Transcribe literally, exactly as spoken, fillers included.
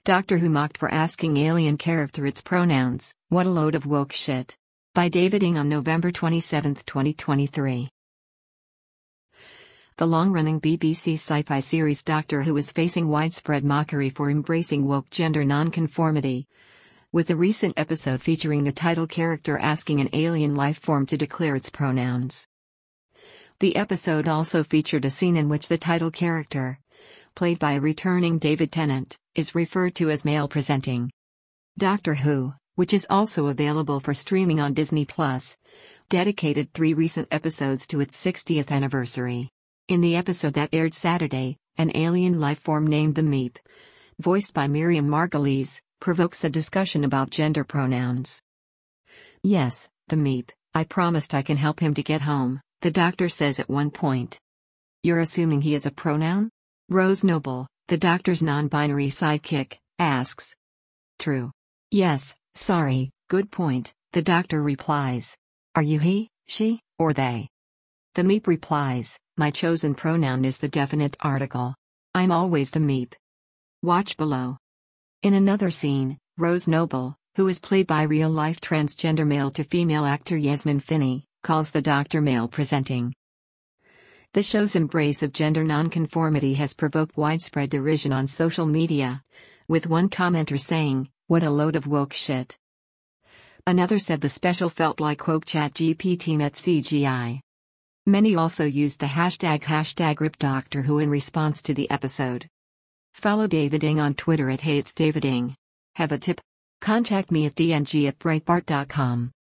Doctor Who mocked for asking alien character its pronouns, what a load of woke shit. By David Ing on November twenty-seventh, twenty twenty-three. The long-running B B C sci-fi series Doctor Who is facing widespread mockery for embracing woke gender nonconformity, with the recent episode featuring the title character asking an alien life form to declare its pronouns. The episode also featured a scene in which the title character, played by returning David Tennant, is referred to as male presenting. Doctor Who, which is also available for streaming on Disney Plus, dedicated three recent episodes to its sixtieth anniversary. In the episode that aired Saturday, an alien life form named the Meep, voiced by Miriam Margolyes, provokes a discussion about gender pronouns. "Yes, the Meep, I promised I can help him to get home," the Doctor says at one point. "You're assuming he is a pronoun?" Rose Noble, the Doctor's non-binary sidekick, asks. "True. Yes, sorry, good point," the Doctor replies. "Are you he, she, or they?" The Meep replies, "My chosen pronoun is the definite article. I'm always the Meep." Watch below. In another scene, Rose Noble, who is played by real-life transgender male-to-female actor Yasmin Finney, calls the Doctor male presenting. The show's embrace of gender nonconformity has provoked widespread derision on social media, with one commenter saying, "What a load of woke shit." Another said the special felt like woke ChatGPT met C G I. Many also used the hashtag hashtag RipDoctorWho in response to the episode. Follow David Ing on Twitter at HatesDavidIng. Have a tip? Contact me at d n g at breitbart dot com.